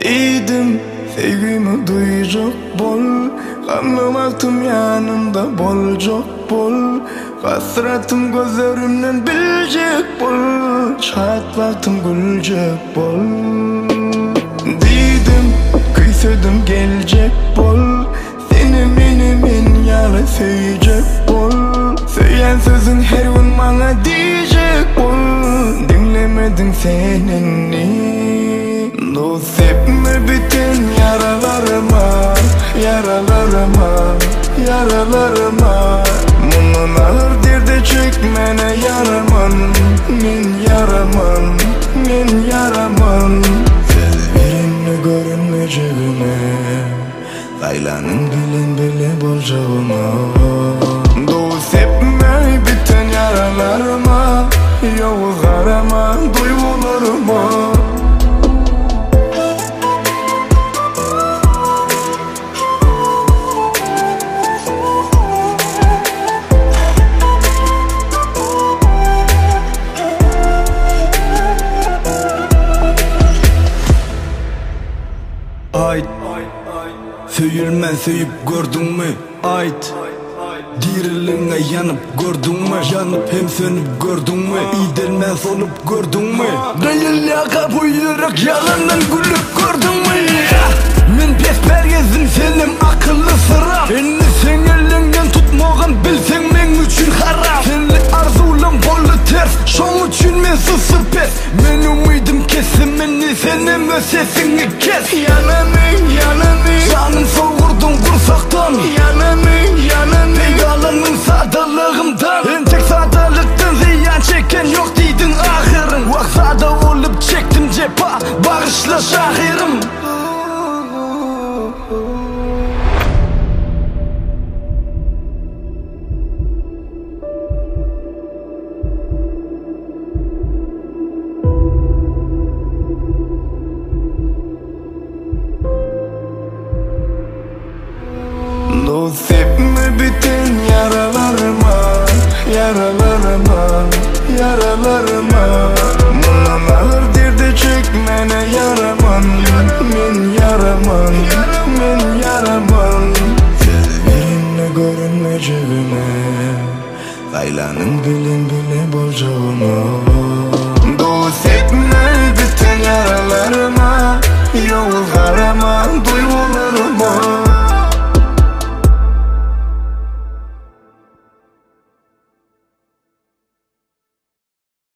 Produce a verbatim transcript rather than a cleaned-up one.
Didim sevgimi duyacak bol, anlamaktım yanımda bolacak bol. Hasretim gözlerimden bilecek bol, şayet vaktim gülecek bol. Didim kıysedim gelecek bol, seni meni men yalı söyleyecek bol. Söyleyen sözün her gün bana diyecek bol, dinlemedin seneni. Dost etme bütün yaralarıma, yaralarıma, yaralarıma. Bunun ağır derdi çekmene yaraman, min yaraman, min yaraman. Siz birinle görünmeyeceğime, Gaylanın bilin bile bolcağıma. Dost etme bütün yaralarıma, yavuz arama duygularıma. Ait Söyülmen söyüp gördün mü? Ait Diriline yanıp gördün mü? Yanıp hem sönüp gördün mü? İdelmen solup gördün mü? Gayılyaka buyurarak yalandan gülüp gördün mü? Men pes pergezim senin akıllı sıram. Elini sen elinden tutmağın bilsen men üçün haram. Senli arzulan bollu ters, şon üçün men sısı pes. Men umidim kesimini senin öz sesini kes. Yananın yananın, Canın soğurdun kursaktan. yananın yananın, Pegalının sadalığımdan. En tek sadalıktan ziyan çeken yok deydin ahırın. Vaksada olup çektim cepa, bağışla şahirim. dost etme bütün yaralarıma, yaralarıma, yaralarıma. Bundan ağır derdi çekmene yaraman, min yaraman, min yaraman. Siz birinle görünmeyeceğime, Gaylanın bilin bile bolcağıma. Dost etme bütün yaralarıma, yol arama duygularıma.